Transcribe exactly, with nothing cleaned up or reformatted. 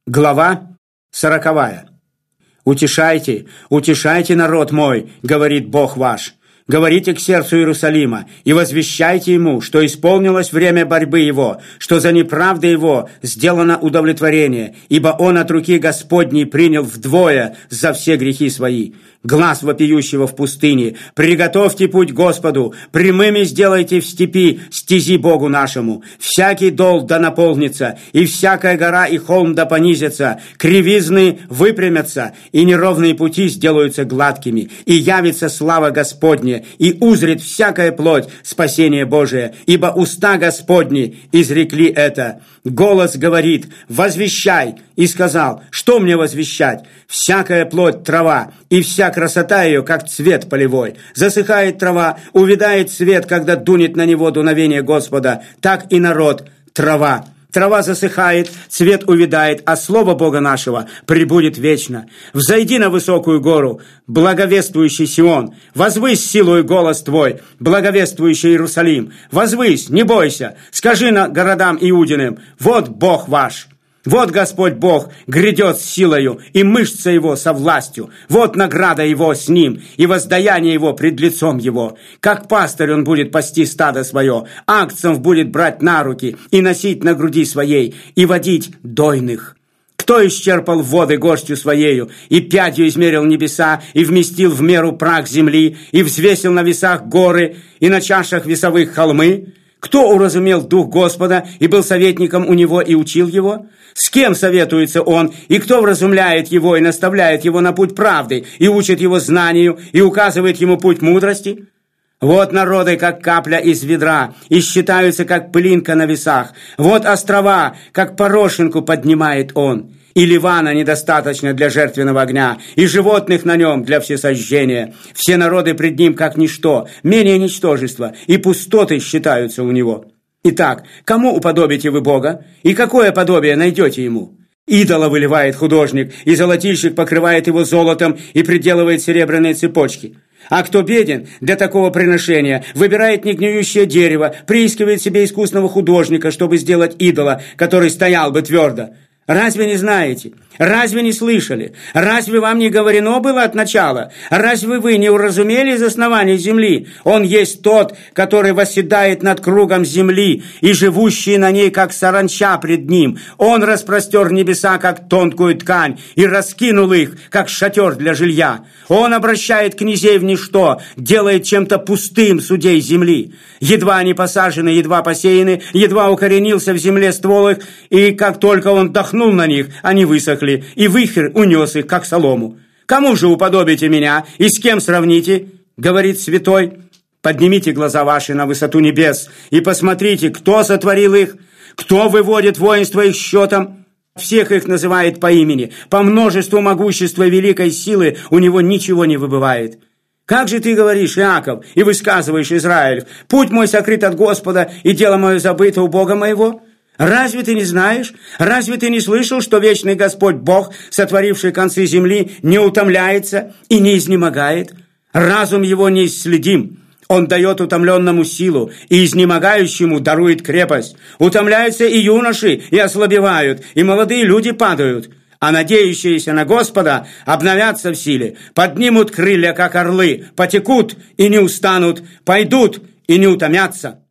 Глава сороковая. «Утешайте, утешайте народ мой, говорит Бог ваш. Говорите к сердцу Иерусалима и возвещайте ему, что исполнилось время борьбы его, что за неправды его сделано удовлетворение, ибо он от руки Господней принял вдвое за все грехи свои. Глас вопиющего в пустыне: приготовьте путь Господу, прямыми сделайте в степи стези Богу нашему. Всякий дол да наполнится, и всякая гора и холм да понизятся, кривизны выпрямятся, и неровные пути сделаются гладкими, и явится слава Господня, и узрит всякая плоть спасение Божие, ибо уста Господни изрекли это. Голос говорит: возвещай, и сказал: что мне возвещать? Всякая плоть трава, и вся красота ее, как цвет полевой. Засыхает трава, увядает цвет, когда дунет на него дуновение Господа, так и народ трава. Трава засыхает, цвет увядает, а слово Бога нашего пребудет вечно. Взойди на высокую гору, благовествующий Сион, возвысь силою голос твой, благовествующий Иерусалим. Возвысь, не бойся, скажи на городам Иудиным: вот Бог ваш. Вот Господь Бог грядет с силою, и мышца его со властью. Вот награда его с ним, и воздаяние его пред лицом его. Как пастырь он будет пасти стадо свое, агнцев будет брать на руки и носить на груди своей, и водить дойных. Кто исчерпал воды горстью своею, и пядью измерил небеса, и вместил в меру прах земли, и взвесил на весах горы, и на чашах весовых холмы? Кто уразумел дух Господа и был советником у него и учил его? С кем советуется он, и кто вразумляет его и наставляет его на путь правды, и учит его знанию, и указывает ему путь мудрости? Вот народы, как капля из ведра, и считаются, как пылинка на весах. Вот острова, как порошинку поднимает он. И Ливана недостаточно для жертвенного огня, и животных на нем для всесожжения. Все народы пред ним как ничто, менее ничтожества, и пустоты считаются у него. Итак, кому уподобите вы Бога, и какое подобие найдете ему? Идола выливает художник, и золотильщик покрывает его золотом и приделывает серебряные цепочки. А кто беден для такого приношения, выбирает негниющее дерево, приискивает себе искусного художника, чтобы сделать идола, который стоял бы твердо. Разве не знаете? Разве не слышали? Разве вам не говорено было от начала? Разве вы не уразумели из основания земли? Он есть тот, который восседает над кругом земли, и живущие на ней, как саранча пред ним. Он распростер небеса, как тонкую ткань, и раскинул их, как шатер для жилья. Он обращает князей в ничто, делает чем-то пустым судей земли. Едва они посажены, едва посеяны, едва укоренился в земле ствол их, и как только он дохнул на них, они высохли, и вихрь унес их, как солому. Кому же уподобите меня, и с кем сравните? Говорит святой. Поднимите глаза ваши на высоту небес, и посмотрите, кто сотворил их, кто выводит воинство их счетом. Всех их называет по имени. По множеству могущества и великой силы у него ничего не выбывает. Как же ты говоришь, Иаков, и высказываешь, Израиль: путь мой сокрыт от Господа, и дело мое забыто у Бога моего? Разве ты не знаешь? Разве ты не слышал, что вечный Господь Бог, сотворивший концы земли, не утомляется и не изнемогает? Разум его неисследим. Он дает утомленному силу, и изнемогающему дарует крепость. Утомляются и юноши, и ослабевают, и молодые люди падают. А надеющиеся на Господа обновятся в силе, поднимут крылья, как орлы, потекут и не устанут, пойдут и не утомятся.